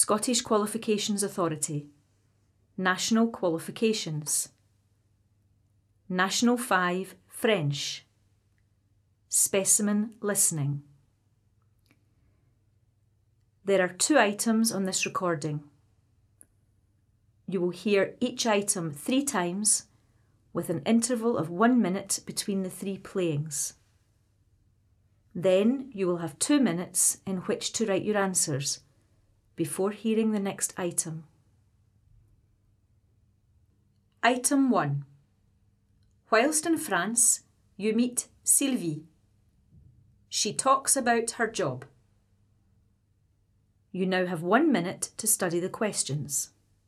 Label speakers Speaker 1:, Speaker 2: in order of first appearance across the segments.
Speaker 1: Scottish Qualifications Authority. National Qualifications. National 5 French. Specimen listening. There are 2 items on this recording. You will hear each item 3 times with an interval of 1 minute between the 3 playings. Then you will have 2 minutes in which to write your answers before hearing the next item. Item 1. Whilst in France, you meet Sylvie. She talks about her job. You now have 1 minute to study the questions.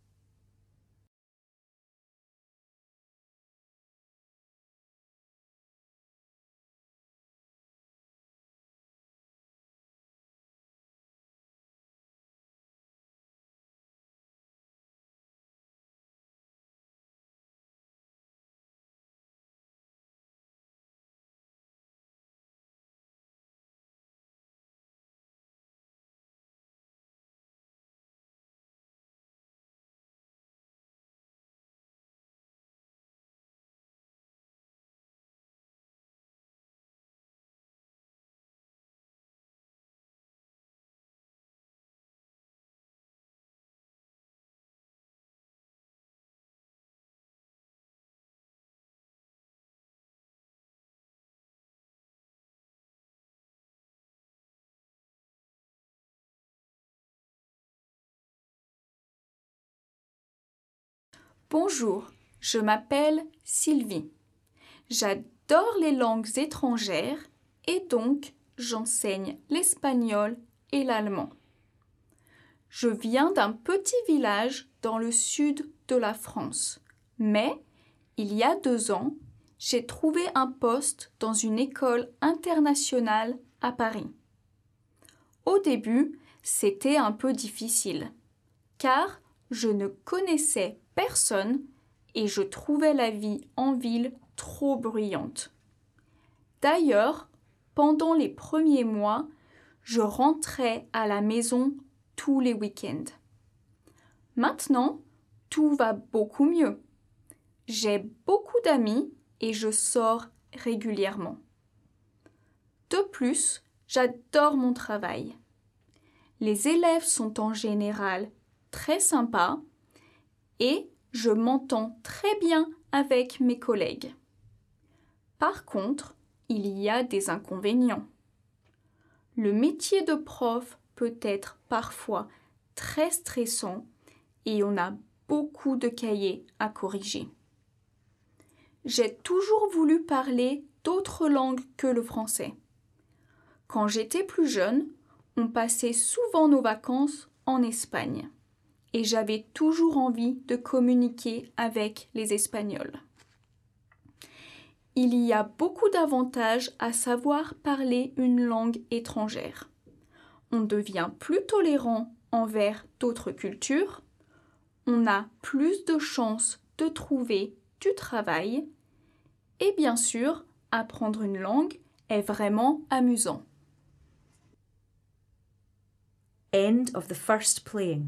Speaker 2: Bonjour, je m'appelle Sylvie. J'adore les langues étrangères et donc j'enseigne l'espagnol et l'allemand. Je viens d'un petit village dans le sud de la France, mais il y a 2 ans, j'ai trouvé un poste dans une école internationale à Paris. Au début, c'était un peu difficile, car je ne connaissais personne et je trouvais la vie en ville trop bruyante. D'ailleurs, pendant les premiers mois, je rentrais à la maison tous les week-ends. Maintenant, tout va beaucoup mieux. J'ai beaucoup d'amis et je sors régulièrement. De plus, j'adore mon travail. Les élèves sont en général très sympas et je m'entends très bien avec mes collègues. Par contre, il y a des inconvénients. Le métier de prof peut être parfois très stressant et on a beaucoup de cahiers à corriger. J'ai toujours voulu parler d'autres langues que le français. Quand j'étais plus jeune, on passait souvent nos vacances en Espagne et j'avais toujours envie de communiquer avec les Espagnols. Il y a beaucoup d'avantages à savoir parler une langue étrangère. On devient plus tolérant envers d'autres cultures, on a plus de chances de trouver du travail et bien sûr, apprendre une langue est vraiment amusant.
Speaker 1: End of the first playing.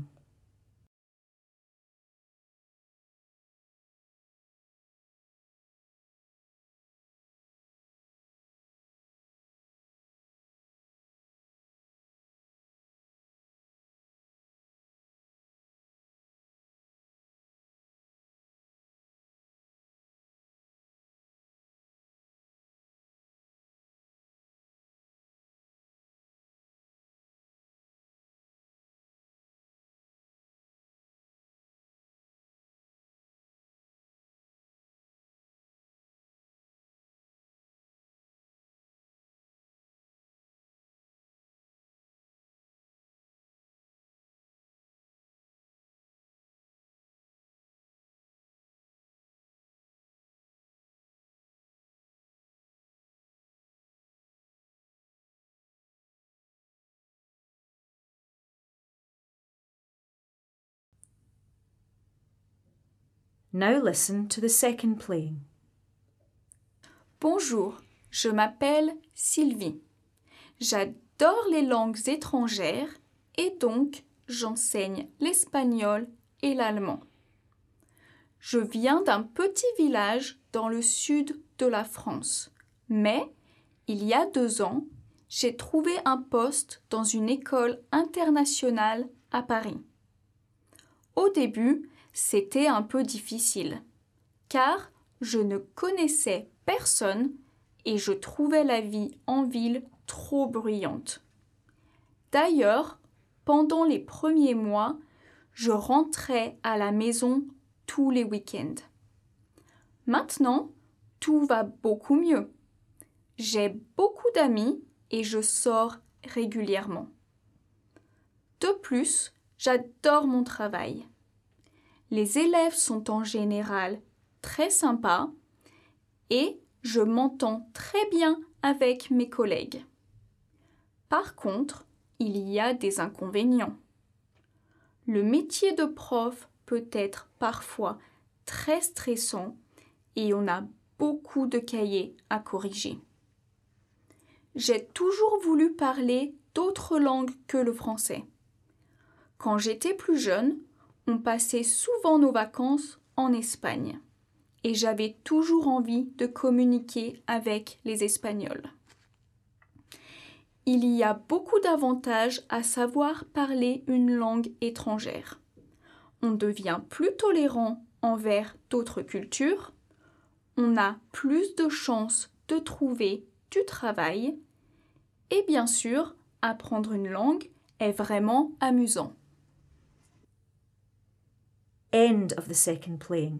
Speaker 1: Now listen to the second playing.
Speaker 2: Bonjour, je m'appelle Sylvie. J'adore les langues étrangères et donc j'enseigne l'espagnol et l'allemand. Je viens d'un petit village dans le sud de la France, mais il y a 2 ans, j'ai trouvé un poste dans une école internationale à Paris. Au début, c'était un peu difficile, car je ne connaissais personne et je trouvais la vie en ville trop bruyante. D'ailleurs, pendant les premiers mois, je rentrais à la maison tous les week-ends. Maintenant, tout va beaucoup mieux. J'ai beaucoup d'amis et je sors régulièrement. De plus, j'adore mon travail. Les élèves sont en général très sympas et je m'entends très bien avec mes collègues. Par contre, il y a des inconvénients. Le métier de prof peut être parfois très stressant et on a beaucoup de cahiers à corriger. J'ai toujours voulu parler d'autres langues que le français. Quand j'étais plus jeune, on passait souvent nos vacances en Espagne et j'avais toujours envie de communiquer avec les Espagnols. Il y a beaucoup d'avantages à savoir parler une langue étrangère. On devient plus tolérant envers d'autres cultures, on a plus de chances de trouver du travail et bien sûr, apprendre une langue est vraiment amusant.
Speaker 1: End of the second playing.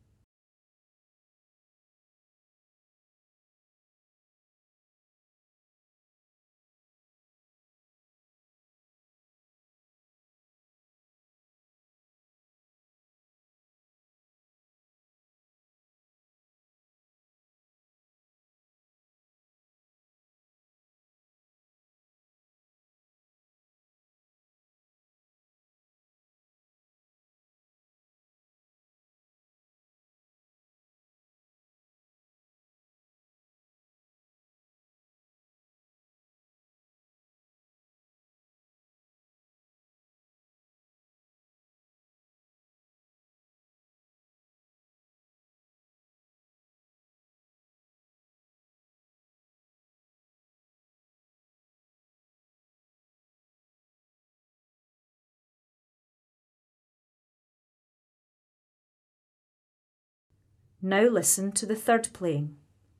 Speaker 1: Now listen to the third playing.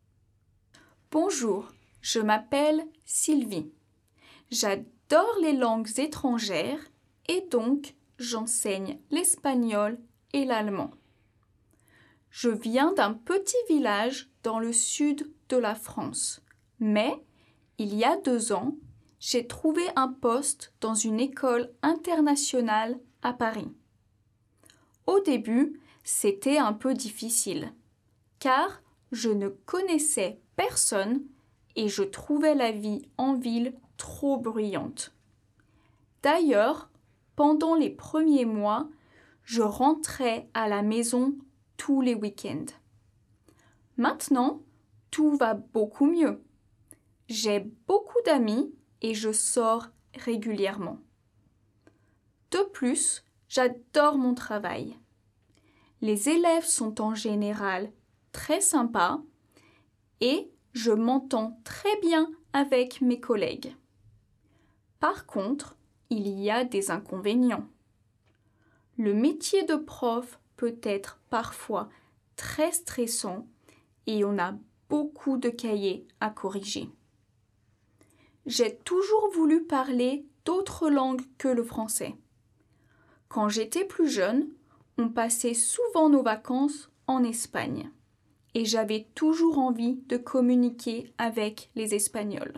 Speaker 2: Bonjour, je m'appelle Sylvie. J'adore les langues étrangères et donc j'enseigne l'espagnol et l'allemand. Je viens d'un petit village dans le sud de la France, mais il y a 2 ans, j'ai trouvé un poste dans une école internationale à Paris. Au début, c'était un peu difficile, car je ne connaissais personne et je trouvais la vie en ville trop bruyante. D'ailleurs, pendant les premiers mois, je rentrais à la maison tous les week-ends. Maintenant, tout va beaucoup mieux. J'ai beaucoup d'amis et je sors régulièrement. De plus, j'adore mon travail. Les élèves sont en général très sympas et je m'entends très bien avec mes collègues. Par contre, il y a des inconvénients. Le métier de prof peut être parfois très stressant et on a beaucoup de cahiers à corriger. J'ai toujours voulu parler d'autres langues que le français. Quand j'étais plus jeune, on passait souvent nos vacances en Espagne et j'avais toujours envie de communiquer avec les Espagnols.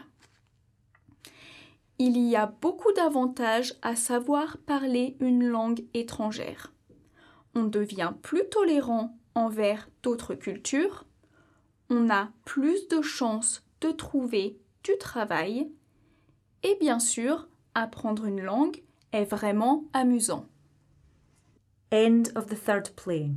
Speaker 2: Il y a beaucoup d'avantages à savoir parler une langue étrangère. On devient plus tolérant envers d'autres cultures, on a plus de chances de trouver du travail et bien sûr, apprendre une langue est vraiment amusant.
Speaker 1: End of the third playing.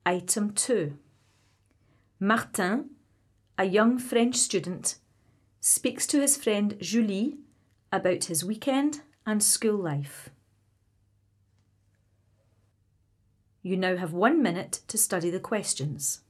Speaker 1: Item 2. Martin, a young French student, speaks to his friend Julie about his weekend and school life. You now have 1 minute to study the questions.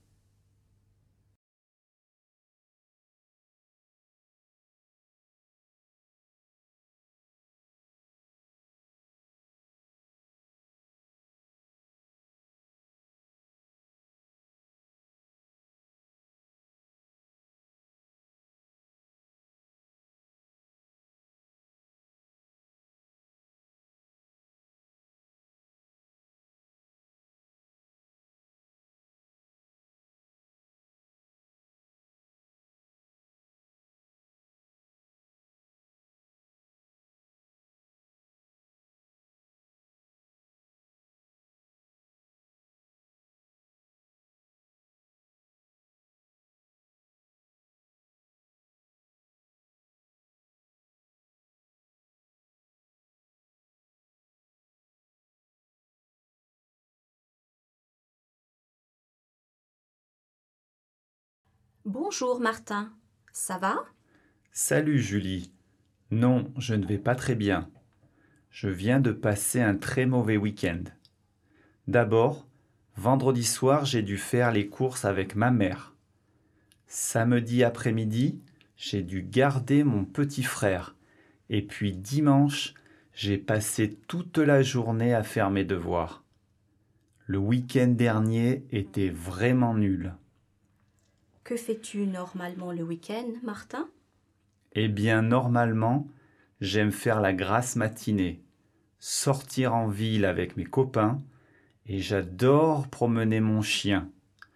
Speaker 3: Bonjour Martin, ça va?
Speaker 4: Salut Julie. Non, je ne vais pas très bien. Je viens de passer un très mauvais week-end. D'abord, vendredi soir, j'ai dû faire les courses avec ma mère. Samedi après-midi, j'ai dû garder mon petit frère. Et puis dimanche, j'ai passé toute la journée à faire mes devoirs. Le week-end dernier était vraiment nul.
Speaker 3: Que fais-tu normalement le week-end, Martin?
Speaker 4: Eh bien, normalement, j'aime faire la grasse matinée, sortir en ville avec mes copains et j'adore promener mon chien.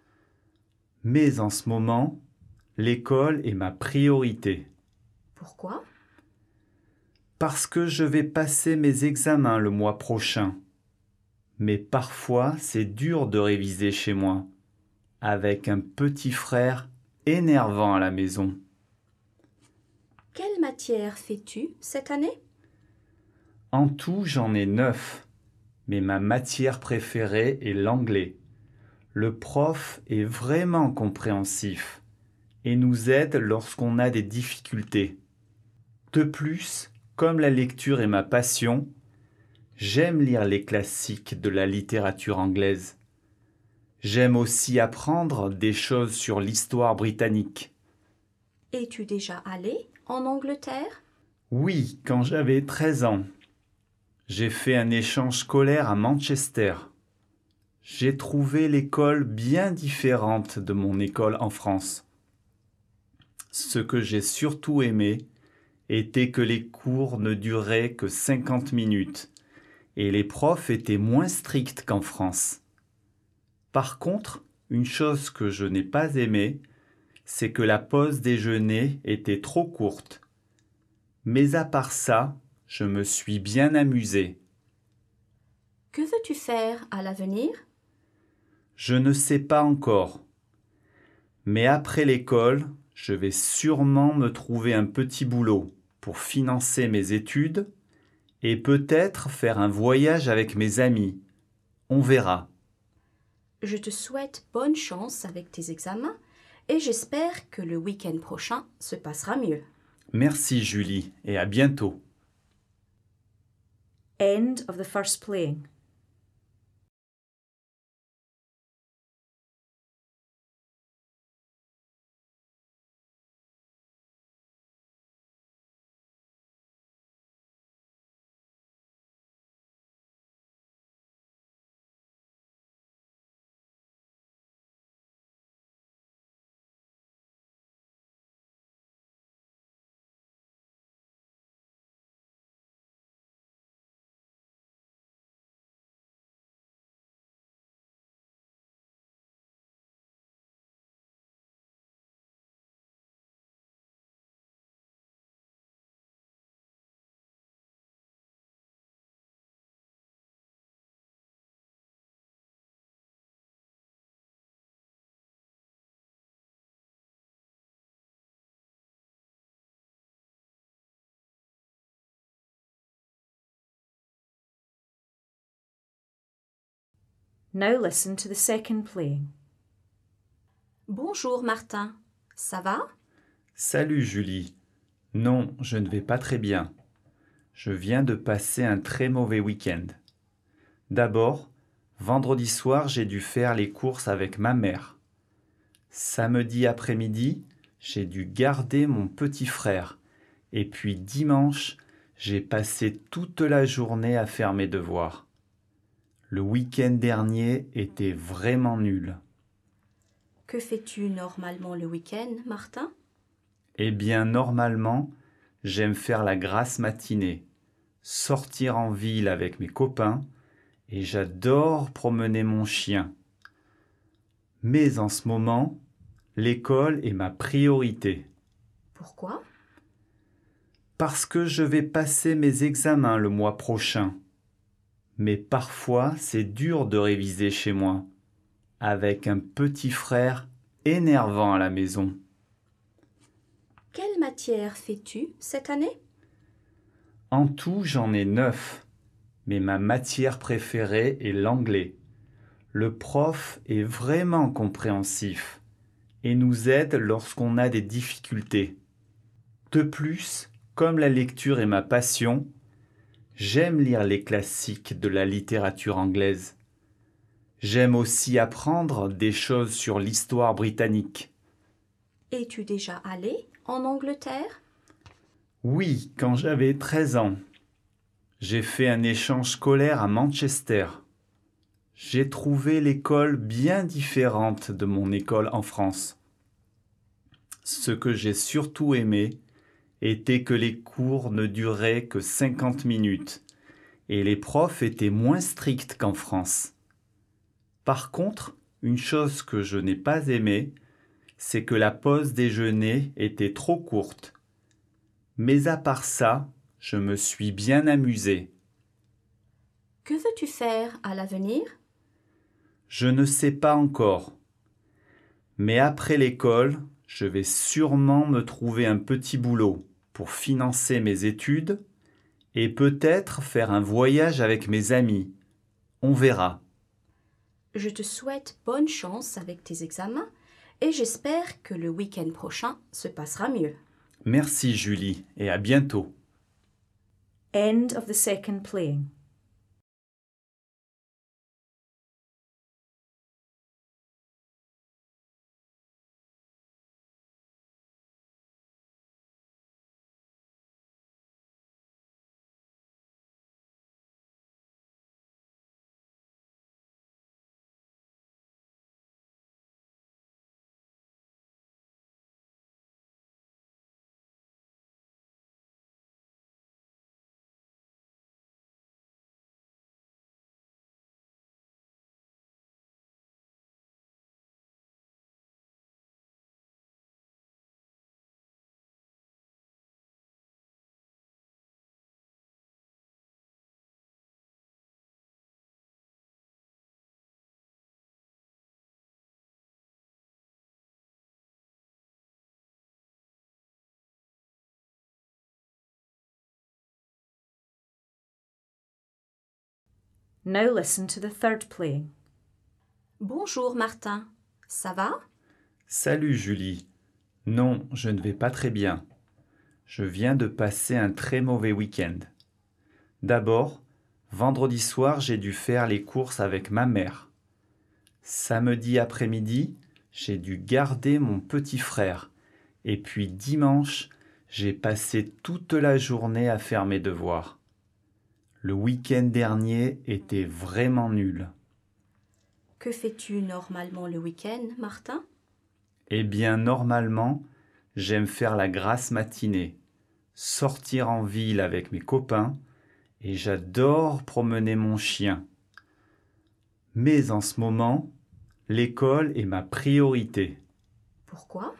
Speaker 4: Mais en ce moment, l'école est ma priorité
Speaker 3: Pourquoi?
Speaker 4: parce que je vais passer mes examens le mois prochain. Mais parfois, c'est dur de réviser chez moi, avec un petit frère énervant à la maison.
Speaker 3: Quelle matière fais-tu cette année?
Speaker 4: En tout, j'en ai 9, mais ma matière préférée est l'anglais. Le prof est vraiment compréhensif et nous aide lorsqu'on a des difficultés. De plus, comme la lecture est ma passion, j'aime lire les classiques de la littérature anglaise. J'aime aussi apprendre des choses sur l'histoire britannique.
Speaker 3: Es-tu déjà allé en Angleterre?
Speaker 4: Oui, quand j'avais 13 ans. J'ai fait un échange scolaire à Manchester. J'ai trouvé l'école bien différente de mon école en France. Ce que j'ai surtout aimé était que les cours ne duraient que 50 minutes et les profs étaient moins stricts qu'en France. Par contre, une chose que je n'ai pas aimée, c'est que la pause déjeuner était trop courte. Mais à part ça, je me suis bien amusé.
Speaker 3: Que veux-tu faire à l'avenir?
Speaker 4: Je ne sais pas encore. Mais après l'école, je vais sûrement me trouver un petit boulot pour financer mes études et peut-être faire un voyage avec mes amis. On verra.
Speaker 3: Je te souhaite bonne chance avec tes examens et j'espère que le week-end prochain se passera mieux.
Speaker 4: Merci Julie et à bientôt.
Speaker 1: End of the first playing. Now listen to the second playing.
Speaker 3: Bonjour Martin, ça va?
Speaker 4: Salut Julie. Non, je ne vais pas très bien. Je viens de passer un très mauvais week-end. D'abord, vendredi soir, j'ai dû faire les courses avec ma mère. Samedi après-midi, j'ai dû garder mon petit frère. Et puis dimanche, j'ai passé toute la journée à faire mes devoirs. Le week-end dernier était vraiment nul.
Speaker 3: Que fais-tu normalement le week-end, Martin?
Speaker 4: Eh bien, normalement, j'aime faire la grasse matinée, sortir en ville avec mes copains et j'adore promener mon chien. Mais en ce moment, l'école est ma priorité.
Speaker 3: Pourquoi?
Speaker 4: Parce que je vais passer mes examens le mois prochain. Mais parfois, c'est dur de réviser chez moi, avec un petit frère énervant à la maison.
Speaker 3: Quelle matière fais-tu cette année?
Speaker 4: En tout, j'en ai 9, mais ma matière préférée est l'anglais. Le prof est vraiment compréhensif et nous aide lorsqu'on a des difficultés. De plus, comme la lecture est ma passion, j'aime lire les classiques de la littérature anglaise. J'aime aussi apprendre des choses sur l'histoire britannique.
Speaker 3: Es-tu déjà allé en Angleterre?
Speaker 4: Oui, quand j'avais 13 ans. J'ai fait un échange scolaire à Manchester. J'ai trouvé l'école bien différente de mon école en France. Ce que j'ai surtout aimé était que les cours ne duraient que 50 minutes et les profs étaient moins stricts qu'en France. Par contre, une chose que je n'ai pas aimée, c'est que la pause déjeuner était trop courte. Mais à part ça, je me suis bien amusé.
Speaker 3: Que veux-tu faire à l'avenir?
Speaker 4: Je ne sais pas encore. Mais après l'école, je vais sûrement me trouver un petit boulot pour financer mes études et peut-être faire un voyage avec mes amis. On verra.
Speaker 3: Je te souhaite bonne chance avec tes examens et j'espère que le week-end prochain se passera mieux.
Speaker 4: Merci Julie et à bientôt.
Speaker 1: End of the second playing. Now listen to the third playing.
Speaker 3: Bonjour Martin, ça va?
Speaker 4: Salut Julie. Non, je ne vais pas très bien. Je viens de passer un très mauvais week-end. D'abord, vendredi soir, j'ai dû faire les courses avec ma mère. Samedi après-midi, j'ai dû garder mon petit frère. Et puis dimanche, j'ai passé toute la journée à faire mes devoirs. Le week-end dernier était vraiment nul.
Speaker 3: Que fais-tu normalement le week-end, Martin?
Speaker 4: Eh bien, normalement, j'aime faire la grasse matinée, sortir en ville avec mes copains et j'adore promener mon chien. Mais en ce moment, l'école est ma priorité.
Speaker 3: Pourquoi?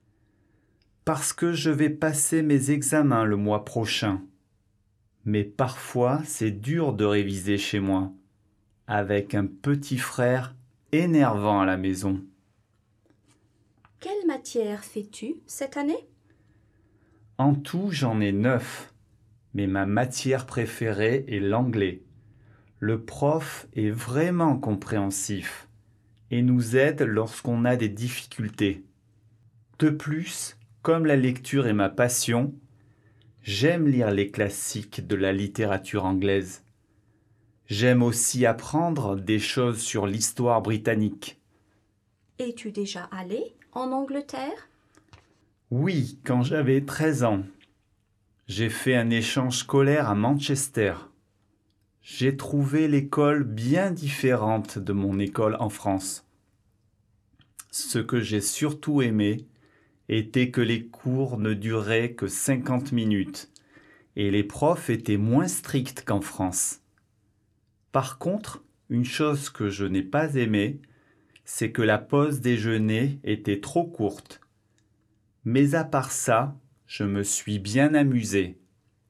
Speaker 4: Parce que je vais passer mes examens le mois prochain. Mais parfois, c'est dur de réviser chez moi, avec un petit frère énervant à la maison.
Speaker 3: Quelle matière fais-tu cette année?
Speaker 4: En tout, j'en ai 9, mais ma matière préférée est l'anglais. Le prof est vraiment compréhensif et nous aide lorsqu'on a des difficultés. De plus, comme la lecture est ma passion, j'aime lire les classiques de la littérature anglaise. J'aime aussi apprendre des choses sur l'histoire britannique.
Speaker 3: Es-tu déjà allé en Angleterre?
Speaker 4: Oui, quand j'avais 13 ans. J'ai fait un échange scolaire à Manchester. J'ai trouvé l'école bien différente de mon école en France. Ce que j'ai surtout aimé était que les cours ne duraient que 50 minutes et les profs étaient moins stricts qu'en France. Par contre, une chose que je n'ai pas aimée, c'est que la pause déjeuner était trop courte. Mais à part ça, je me suis bien amusé.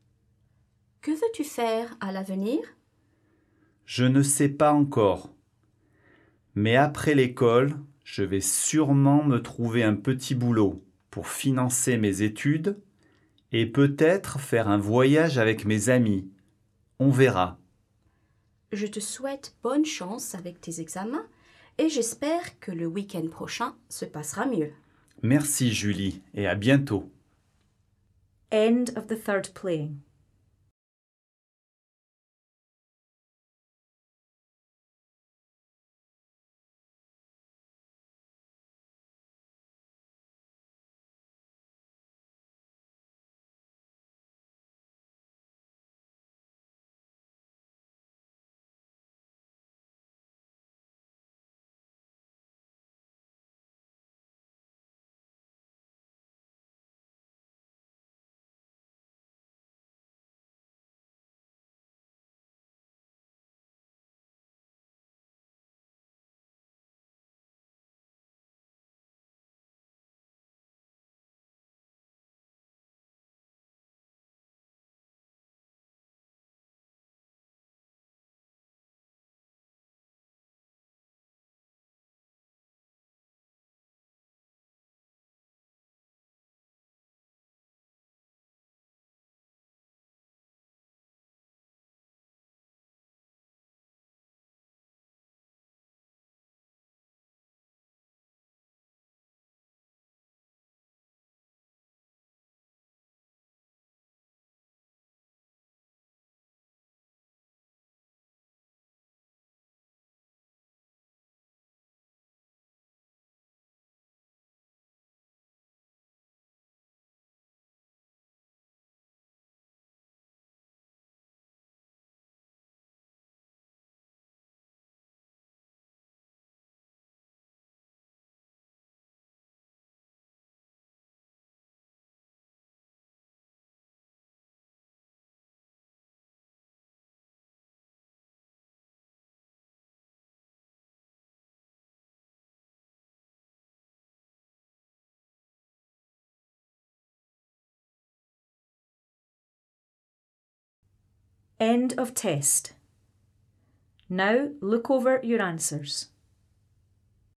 Speaker 3: Que veux-tu faire à l'avenir?
Speaker 4: Je ne sais pas encore. Mais après l'école, je vais sûrement me trouver un petit boulot pour financer mes études et peut-être faire un voyage avec mes amis. On verra.
Speaker 3: Je te souhaite bonne chance avec tes examens et j'espère que le week-end prochain se passera mieux.
Speaker 4: Merci Julie et à bientôt.
Speaker 1: End of the third playing. End of test. Now look over your answers.